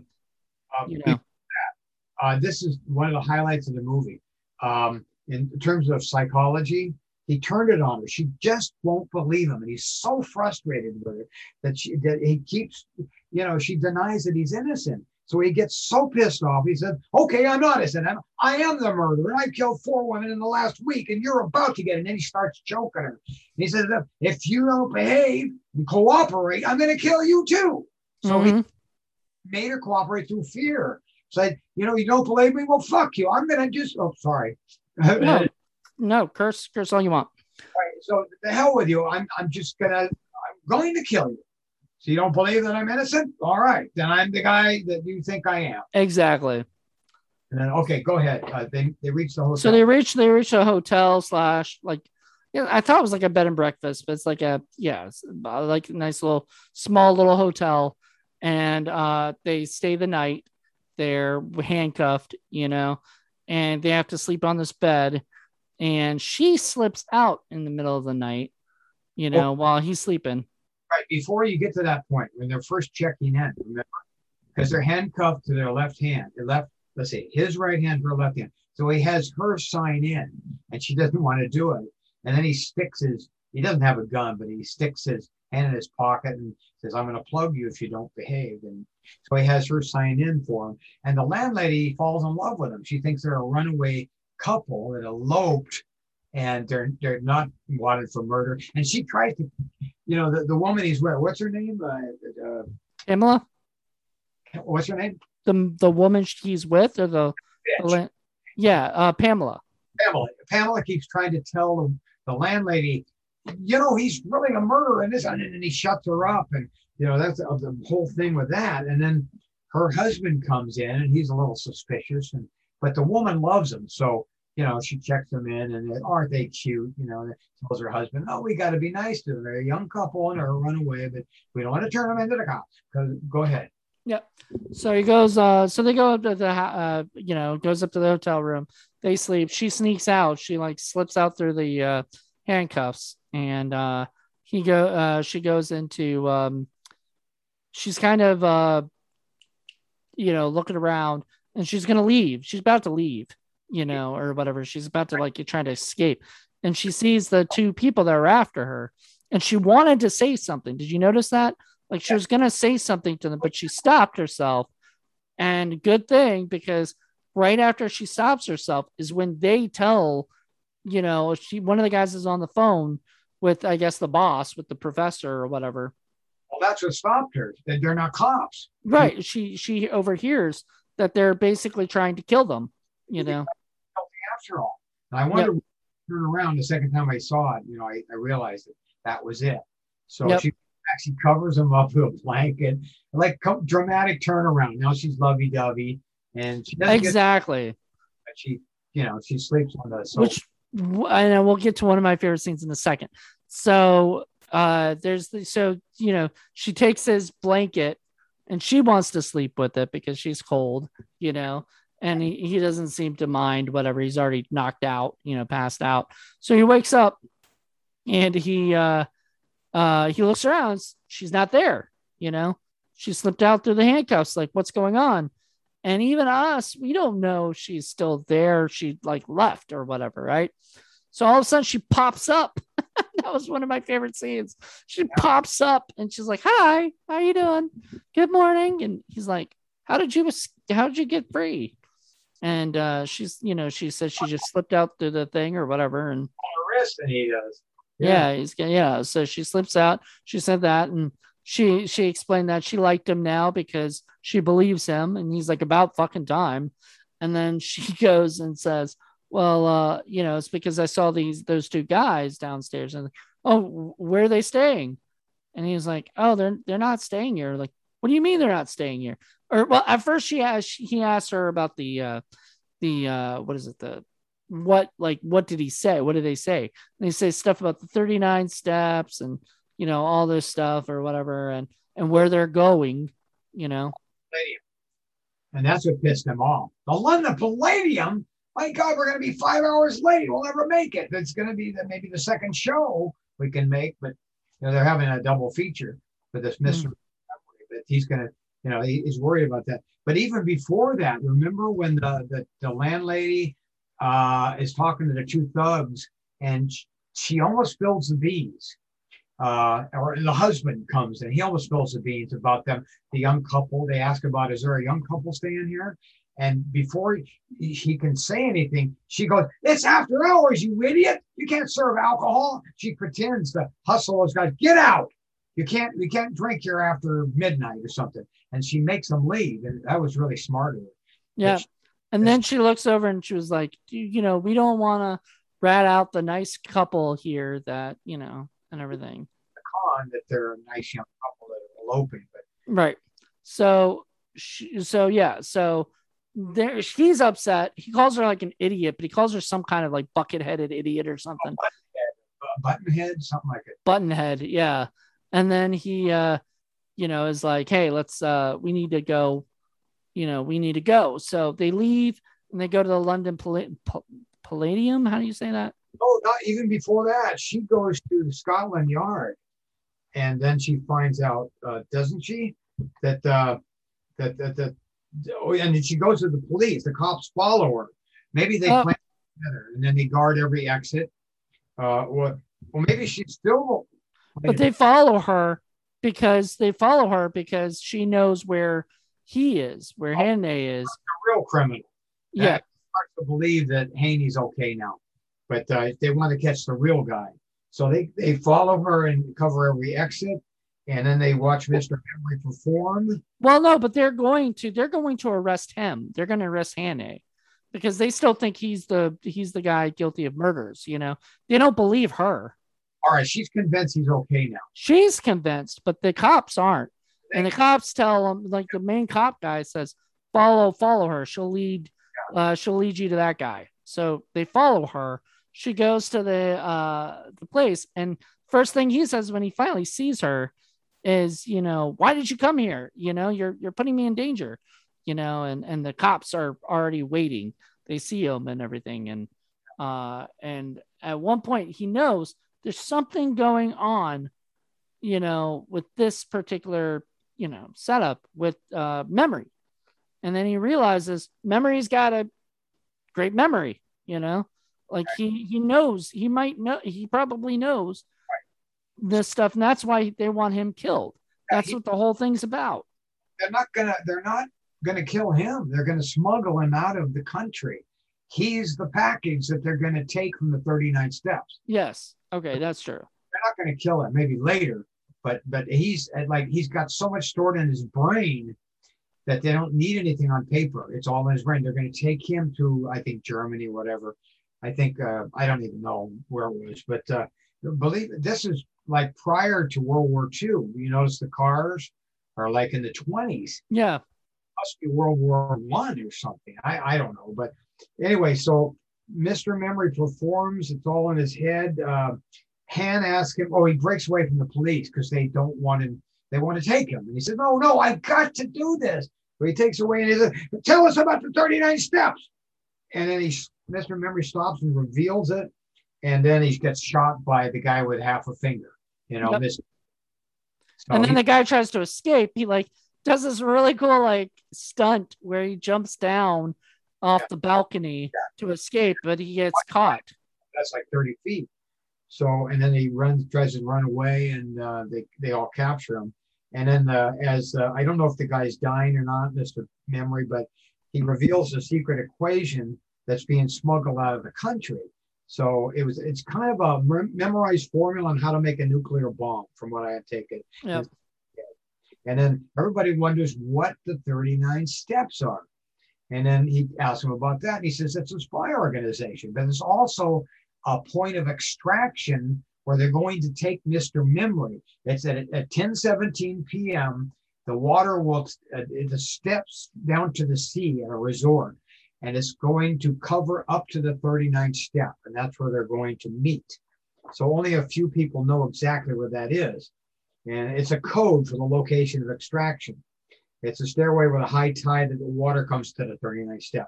this is one of the highlights of the movie. In terms of psychology, he turned it on her. She just won't believe him, and he's so frustrated with her that he keeps, she denies that he's innocent. So he gets so pissed off. He said, okay, I'm not innocent. I am the murderer. I killed 4 women in the last week, and you're about to get it. And then he starts choking her. And he says, if you don't behave and cooperate, I'm going to kill you too. So he made her cooperate through fear. Said, you don't believe me? Well, fuck you. I'm going to just, oh, sorry. No, curse all you want. Right, so the hell with you. I'm going to kill you. So you don't believe that I'm innocent? All right, then I'm the guy that you think I am. Exactly. And then, okay, go ahead. They reach the hotel. So they reach a hotel / like, I thought it was like a bed and breakfast, but it's like it's like a nice small little hotel. And they stay the night. They're handcuffed, and they have to sleep on this bed. And she slips out in the middle of the night, while he's sleeping. Right, before you get to that point, when they're first checking in, remember? Because they're handcuffed to their left hand. Let's say his right hand, her left hand. So he has her sign in, and she doesn't want to do it. And then he doesn't have a gun, but he sticks his hand in his pocket and says, I'm going to plug you if you don't behave. And so he has her sign in for him. And the landlady falls in love with him. She thinks they're a runaway couple that eloped, and they're not wanted for murder. And she tries to, the woman he's with, what's her name? Pamela? What's her name? The woman he's with, or Pamela. Pamela keeps trying to tell the landlady, he's really a murderer and this, and he shuts her up. And, that's the whole thing with that. And then her husband comes in, and he's a little suspicious, but the woman loves him. So, she checks them in, and aren't they cute? And tells her husband, oh, we got to be nice to them. They're a young couple and they're a runaway, but we don't want to turn them into the cops. Go ahead. Yep. So he goes, so they go up to goes up to the hotel room. They sleep. She sneaks out. She slips out through the handcuffs, and she goes into, she's kind of, looking around, and she's going to leave. She's about to leave, or whatever. She's about to try to escape. And she sees the 2 people that are after her, and she wanted to say something. Did you notice that? She was going to say something to them, but she stopped herself. And good thing, because right after she stops herself is when they tell, one of the guys is on the phone with, I guess, the boss, with the professor or whatever. Well, that's what stopped her. They're not cops. Right. She overhears that they're basically trying to kill them, After all. And I wonder, turn around the second time I saw it, I realized that was it. So she actually covers him up with a blanket, dramatic turnaround. Now she's lovey-dovey, and she doesn't exactly. But she sleeps on the sofa. Which I know we'll get to one of my favorite scenes in a second. So she takes his blanket, and she wants to sleep with it because she's cold, and he doesn't seem to mind whatever. He's already knocked out, passed out. So he wakes up, and he looks around. She's not there. She slipped out through the handcuffs. What's going on? And even us, we don't know she's still there. She left or whatever, right? So all of a sudden she pops up. That was one of my favorite scenes. She pops up and she's like, "Hi, how you doing? Good morning." And he's like, how did you get free?" And she said she just slipped out through the thing or whatever. And on her wrist, and he does. So she slips out. She said that, and she explained that she liked him now because she believes him, and he's about fucking time. And then she goes and says, well, it's because I saw those 2 guys downstairs, and where are they staying? And he's like, oh, they're not staying here. What do you mean they're not staying here? Or, well, at first he asked her about the what is it? What did he say? What did they say? And they say stuff about the 39 steps and, all this stuff or whatever, and where they're going, And that's what pissed him off. The London Palladium? My God, we're going to be 5 hours late. We'll never make it. It's going to be maybe the second show we can make, but they're having a double feature for this mystery. But he's going to, he's worried about that. But even before that, remember when the landlady is talking to the 2 thugs, and she almost spills the beans. or the husband comes and he almost spills the beans about them. The young couple, they ask about, is there a young couple staying here? And before he can say anything, she goes, "It's after hours, you idiot! You can't serve alcohol." She pretends to hustle those guys. Get out! You can't drink here after midnight or something. And she makes them leave, and that was really smart of her. Yeah. And then she looks over and she was like, you know, we don't want to rat out the nice couple here that, you know, and everything. Con that they're a nice young couple that are eloping, but Right. So, so there he's upset. He calls her like an idiot, but he calls her some kind of like bucket-headed idiot or something. Buttonhead, something like it. Buttonhead, yeah. And then he you know, is like, hey, let's we need to go, you know, we need to go. So they leave and they go to the London Palladium. How do you say that? Oh, not even before that. She goes to Scotland Yard, and then she finds out, doesn't she, that that oh, and then she goes to the police. The cops follow her. Maybe they plan together, and then they guard every exit. Well, maybe she's still. But they follow her because she knows where he is, where Hannah is. A real criminal. Yeah. Hard to believe that Haney's okay now, but they want to catch the real guy. So they follow her and cover every exit, and then they watch Mr. Memory perform. Well, no, but they're going to arrest him. They're going to arrest Hannah because they still think he's the guy guilty of murders. You know, they don't believe her. All right, she's convinced he's okay now. She's convinced, but the cops aren't. And the cops tell them, like the main cop guy says, follow her. She'll lead you to that guy. So they follow her. She goes to the place, and first thing he says when he finally sees her is, you know, why did you come here? You know, you're putting me in danger. You know, and the cops are already waiting. They see him and everything, and at one point he knows there's something going on, you know, with this particular, you know, setup with Memory. And then he realizes Memory's got a great memory, you know, like he knows, he probably knows this stuff. And that's why they want him killed. That's what the whole thing's about. They're not gonna kill him. They're gonna smuggle him out of the country. He's the package that they're gonna take from the 39 steps. Yes. Okay, that's true. They're not gonna kill him, maybe later, but he's got so much stored in his brain that they don't need anything on paper. It's all in his brain. They're going to take him to, I think, Germany, whatever. I think, I don't even know where it was, but believe it, this is like prior to World War II. You notice the cars are like in the 20s. Yeah. Must be World War I or something. I don't know. But anyway, so Mr. Memory performs. It's all in his head. Han asks him, he breaks away from the police because they don't want him. They want to take him. And he said, no, I've got to do this. So he takes away and he says, tell us about the 39 steps. And then Mr. Memory stops and reveals it. And then he gets shot by the guy with half a finger, you know. Yep. So and then the guy tries to escape. He like does this really cool like stunt where he jumps down off the balcony to escape, but he gets caught. That's like 30 feet. So, and then he tries to run away, and they all capture him. And then I don't know if the guy's dying or not, Mr. Memory, but he reveals a secret equation that's being smuggled out of the country. So it's kind of a memorized formula on how to make a nuclear bomb, from what I take it. Yep. And then everybody wonders what the 39 steps are. And then he asks him about that, and he says it's a spy organization, but it's also a point of extraction where they're going to take Mr. Memory. It's at 10:17 p.m. The water will, the steps down to the sea at a resort, and it's going to cover up to the 39th step, and that's where they're going to meet. So only a few people know exactly where that is. And it's a code for the location of extraction. It's a stairway with a high tide that the water comes to the 39th step.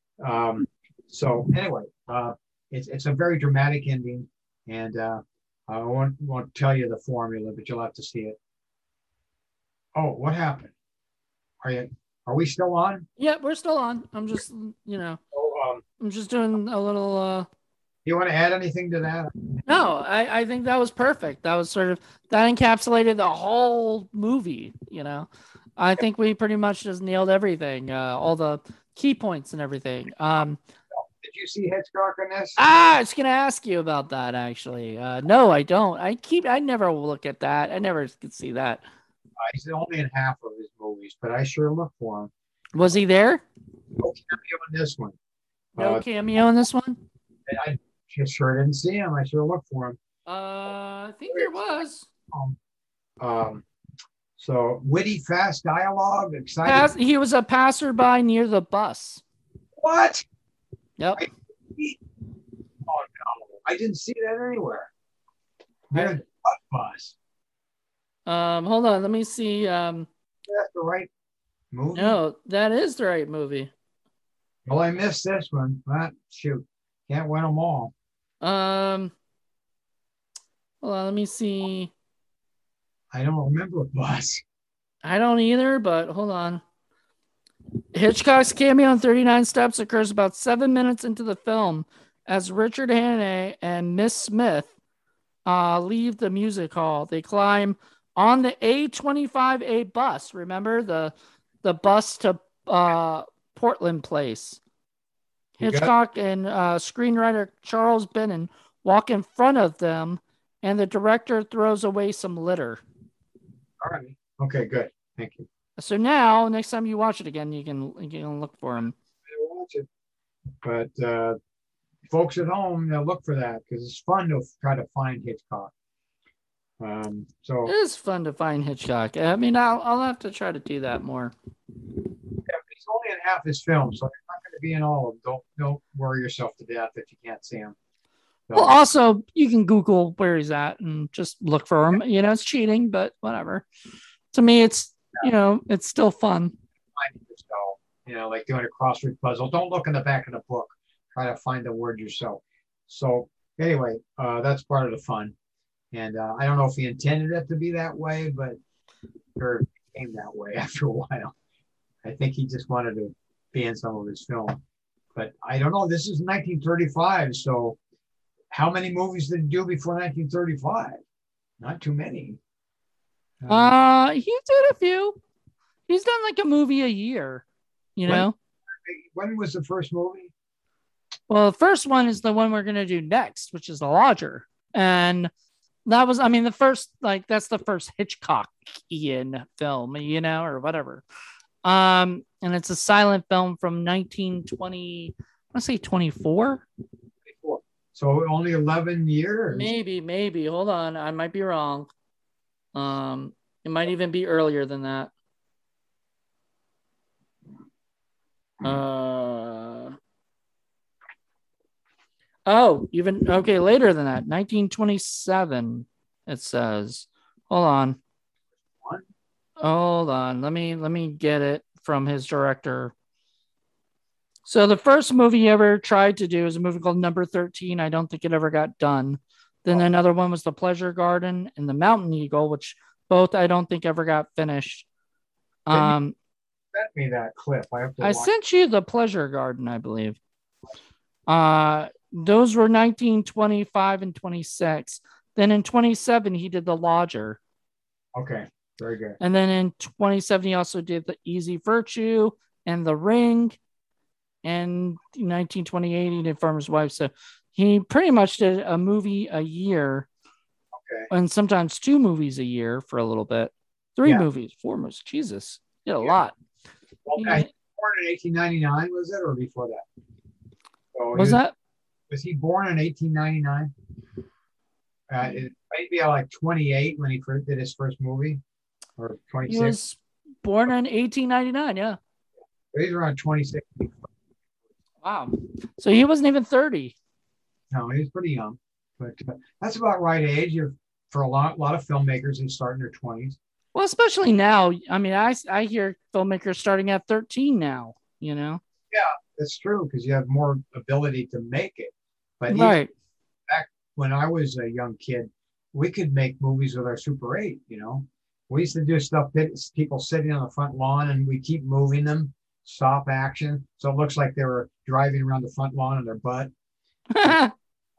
So anyway, it's a very dramatic ending, and I won't tell you the formula, but you'll have to see it. Oh, what happened? Are we still on? Yeah, we're still on. I'm just, you know, I'm just doing a little You want to add anything to that? No, I think that was perfect. That was sort of that encapsulated the whole movie, you know. I think we pretty much just nailed everything, all the key points and everything. Did you see Hitchcock on this? I was gonna ask you about that actually. No, I don't. I never look at that. I never could see that. He's only in half of his movies, but I sure look for him. Was he there? No cameo in this one. No cameo in this one? I just sure didn't see him. I sure looked for him. I think there was. Um, um, so witty, fast dialogue, exciting. He was a passerby near the bus. What? Yep. Oh no, I didn't see that anywhere. Near the bus. Hold on, let me see. That's the right movie. No, that is the right movie. Well, I missed this one. But shoot, can't win them all. Hold on, let me see. I don't remember a bus. I don't either, but hold on. Hitchcock's cameo on 39 Steps occurs about 7 minutes into the film as Richard Hannay and Miss Smith leave the music hall. They climb on the A25A bus. Remember the bus to Portland Place. Hitchcock and screenwriter Charles Bennon walk in front of them, and the director throws away some litter. All right. Okay, good. Thank you. So now, next time you watch it again, you can look for him. I watch it, but folks at home, they'll look for that because it's fun to try to find Hitchcock. So it is fun to find Hitchcock. I mean, I'll have to try to do that more. Yeah, he's only in half his films, so he's not going to be in all of them. Don't worry yourself to death if you can't see him. So, well, also you can Google where he's at and just look for him. You know, it's cheating, but whatever. To me, it's it's still fun. Find yourself, like doing a crossword puzzle. Don't look in the back of the book. Try to find the word yourself. So anyway, that's part of the fun. And I don't know if he intended it to be that way, but it became that way after a while. I think he just wanted to be in some of his film. But I don't know. This is 1935. So how many movies did he do before 1935? Not too many. He did a few. He's done like a movie a year, know. When was the first movie? Well, the first one is the one we're going to do next, which is The Lodger. And that was, the first, that's the first Hitchcockian film, or whatever. And it's a silent film from 1920, I want to say 24. So only 11 years? Maybe. Hold on. I might be wrong. It might even be earlier than that. Later than that. 1927, it says. Hold on. What? Hold on. Let me get it from his director. So the first movie he ever tried to do is a movie called Number 13. I don't think it ever got done. Then another one was The Pleasure Garden and The Mountain Eagle, which both I don't think ever got finished. Send me that clip. I sent you The Pleasure Garden, I believe. Those were 1925 and 26. Then in 27, he did The Lodger. Okay, very good. And then in 27, he also did The Easy Virtue and The Ring. And in 1928, he did Farmer's Wife. So he pretty much did a movie a year. Okay. And sometimes 2 movies a year for a little bit. 3 movies, 4 movies. Jesus, he did a lot. Well, he was born in 1899, was it, or before that? So was he born in 1899? It might be like 28 when he first did his first movie, or 26. He was born in 1899, yeah. He's around 26. Wow. So he wasn't even 30. No, he was pretty young. But that's about right age for a lot of filmmakers who start in their 20s. Well, especially now. I hear filmmakers starting at 13 now, Yeah, that's true because you have more ability to make it. But right. Back when I was a young kid, we could make movies with our Super 8, We used to do stuff that people sitting on the front lawn and we keep moving them, stop action. So it looks like they were driving around the front lawn on their butt.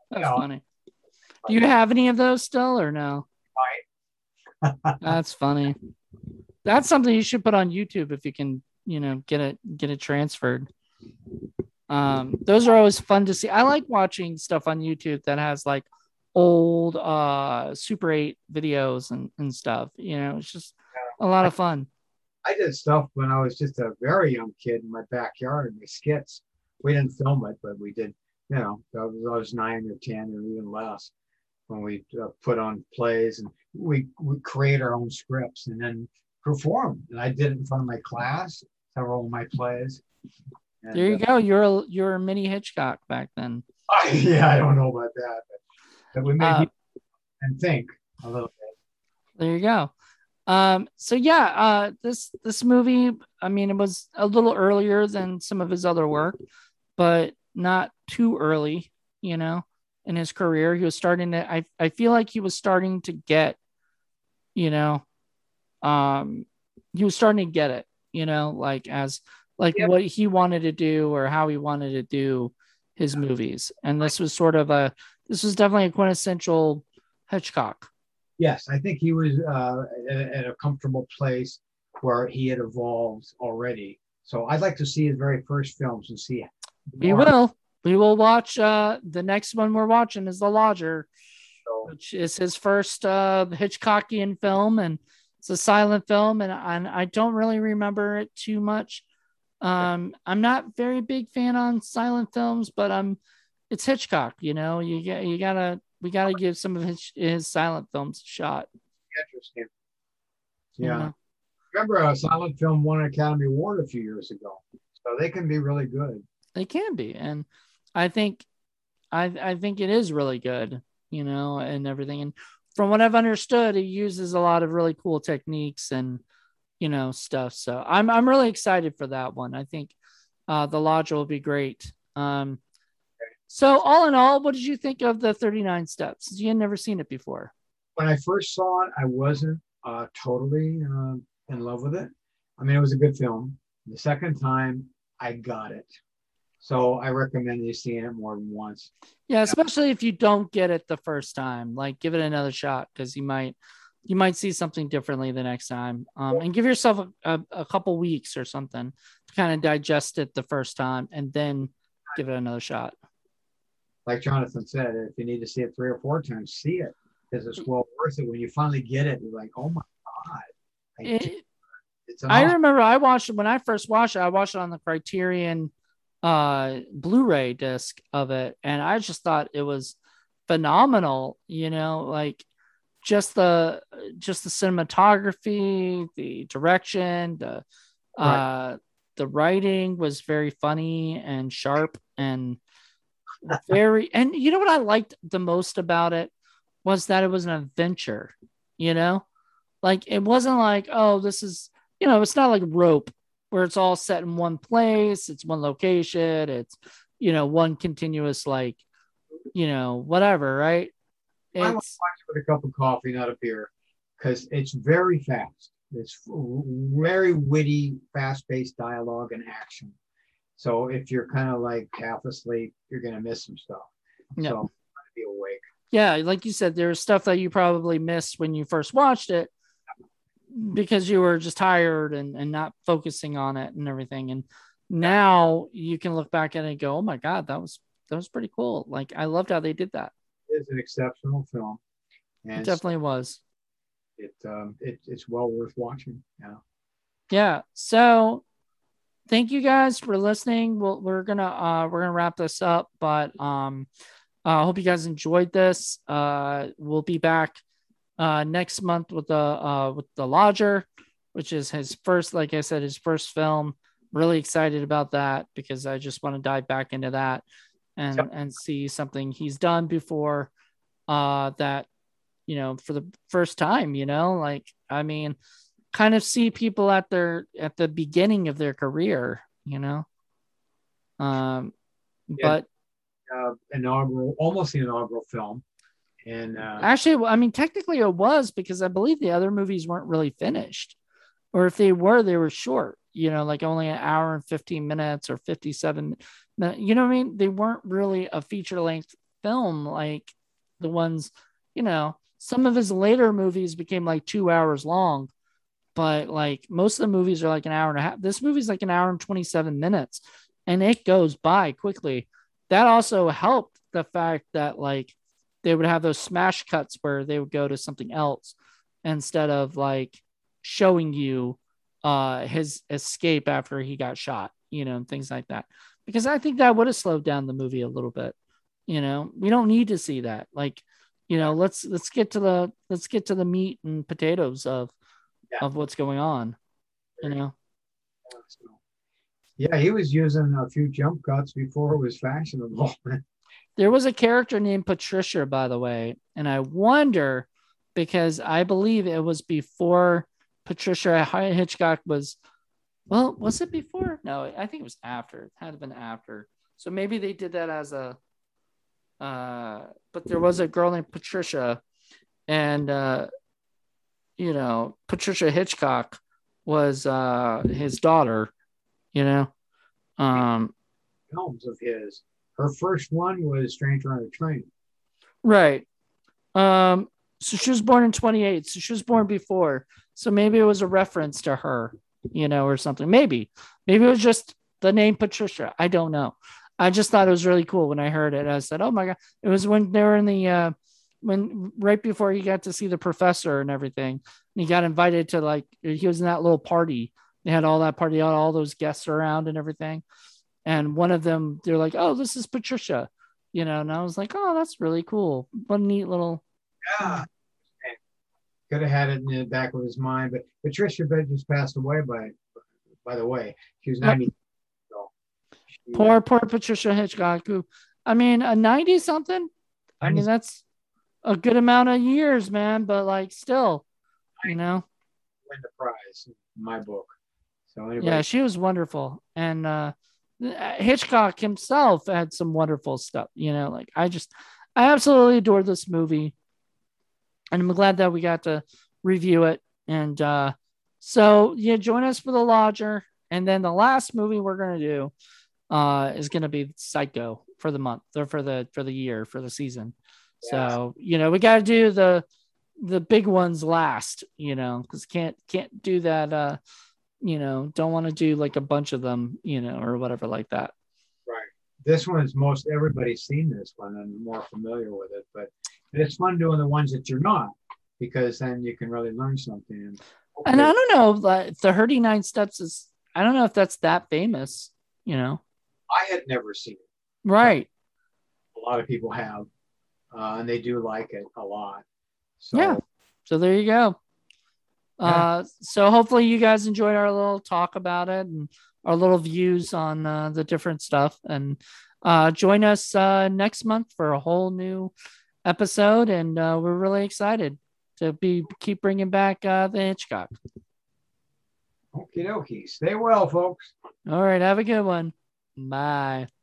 You That's know, funny. Do you have any of those still or no? I, That's funny. That's something you should put on YouTube if you can, get it transferred. Those are always fun to see. I like watching stuff on YouTube that has like old Super 8 videos and stuff. It's just a lot of fun. I did stuff when I was just a very young kid in my backyard, my skits. We didn't film it, but we did, I was 9 or 10 or even less when we put on plays, and we create our own scripts and then perform. And I did it in front of my class, several of my plays. And, there you go. You're a mini Hitchcock back then. Yeah, I don't know about that, but we made people and think a little bit. There you go. So yeah, this movie, I mean, it was a little earlier than some of his other work, but not too early, in his career. He was starting to, I feel like he was starting to get, you know, he was starting to get it, like as like Yep. what he wanted to do or how he wanted to do his movies. And this was this was definitely a quintessential Hitchcock. Yes, I think he was at a comfortable place where he had evolved already. So I'd like to see his very first films and see We more. will. We will watch the next one we're watching is The Lodger, So, which is his first Hitchcockian film, and it's a silent film, and I don't really remember it too much. I'm not very big fan on silent films, but it's Hitchcock, we gotta give some of his silent films a shot. interesting. You Yeah. know? Remember a silent film won an Academy Award a few years ago. So they can be really good. They can be, and I think I think it is really good, and everything. And from what I've understood, he uses a lot of really cool techniques and stuff. So I'm really excited for that one. I think the Lodge will be great. So all in all, what did you think of the 39 Steps? You had never seen it before. When I first saw it, I wasn't totally in love with it. I mean, it was a good film. The second time, I got it. So I recommend you seeing it more than once. Yeah, especially if you don't get it the first time, like give it another shot because you might see something differently the next time. And give yourself a couple weeks or something to kind of digest it the first time and then give it another shot. Like Jonathan said, if you need to see it 3 or 4 times, see it because it's well worth it. When you finally get it, you're like, oh my God. It's I awesome. remember I watched it when I first watched it. I watched it on the Criterion Blu-ray disc of it, and I just thought it was phenomenal. Like just the cinematography, the direction, Right. the writing was very funny and sharp and very. And you know what I liked the most about it was that it was an adventure. You know, like it wasn't like, oh, this is, it's not like Rope where it's all set in one place, it's one location, it's one continuous like, whatever, right? I want to It's watch it with a cup of coffee, not a beer, because it's very fast. It's very witty, fast-paced dialogue and action. So if you're kind of like half asleep, you're gonna miss some stuff. yeah, So be awake. yeah, like you said, there's stuff that you probably missed when you first watched it because you were just tired and not focusing on it and everything. And now you can look back at it and go, oh my God, that was pretty cool. Like I loved how they did that. It's an exceptional film, It and definitely was. it's well worth watching. Yeah. Yeah. So thank you guys for listening. We're gonna wrap this up, but I hope you guys enjoyed this. We'll be back next month with the Lodger, which is his first, like I said, his first film. Really excited about that because I just want to dive back into that and see something he's done before that for the first time, like I mean kind of see people at the beginning of their career, um Yeah. but Almost the inaugural film, and actually, I mean, technically it was because I believe the other movies weren't really finished, or if they were short, like only an hour and 15 minutes or 57 minutes. You know what I mean? They weren't really a feature length film, like the ones, some of his later movies became like 2 hours long, but like most of the movies are like an hour and a half. This movie's like an hour and 27 minutes, and it goes by quickly. That also helped the fact that like they would have those smash cuts where they would go to something else instead of like showing you his escape after he got shot, and things like that. Because I think that would have slowed down the movie a little bit. We don't need to see that. Like, let's get to the meat and potatoes of what's going on. You know. Yeah, he was using a few jump cuts before it was fashionable. There was a character named Patricia, by the way, and I wonder because I believe it was before Patricia Hitchcock was. Well, was it before? No, I think it was after. It had been after. So maybe they did that as a. But there was a girl named Patricia, and Patricia Hitchcock was his daughter. Films of his. Her first one was Stranger on a Train. Right. So she was born in 28. So she was born before. So maybe it was a reference to her, or something. Maybe it was just the name Patricia. I don't know. I just thought it was really cool when I heard it. I said, oh my God. It was when they were in the, when right before he got to see the professor and everything. And he got invited to he was in that little party. They had all that party, all those guests around and everything. And one of them, they're like, oh, this is Patricia, and I was like, oh, that's really cool. What a neat little. Yeah. Could have had it in the back of his mind, but Patricia just passed away by the way. She was 90. So poor Patricia Hitchcock, who, a 90 something. That's a good amount of years, man, but still, win the prize in my book. So anyway. Yeah, she was wonderful. And Hitchcock himself had some wonderful stuff, I absolutely adore this movie, and I'm glad that we got to review it. And so join us for The Lodger, and then the last movie we're going to do is going to be Psycho for the month, or for the year, for the season. Yeah. So we got to do the big ones last, because can't do that don't want to do like a bunch of them, or whatever like that. Right. This one's most everybody's seen this one and more familiar with it, but it's fun doing the ones that you're not, because then you can really learn something. And I don't know, the 39 Steps is, I don't know if that's that famous, I had never seen it. Right. A lot of people have, and they do like it a lot. So, yeah. So there you go. So hopefully you guys enjoyed our little talk about it and our little views on the different stuff, and join us next month for a whole new episode, and we're really excited to keep bringing back the Hitchcock. Okie dokie. Stay well, folks. All right, have a good one. Bye.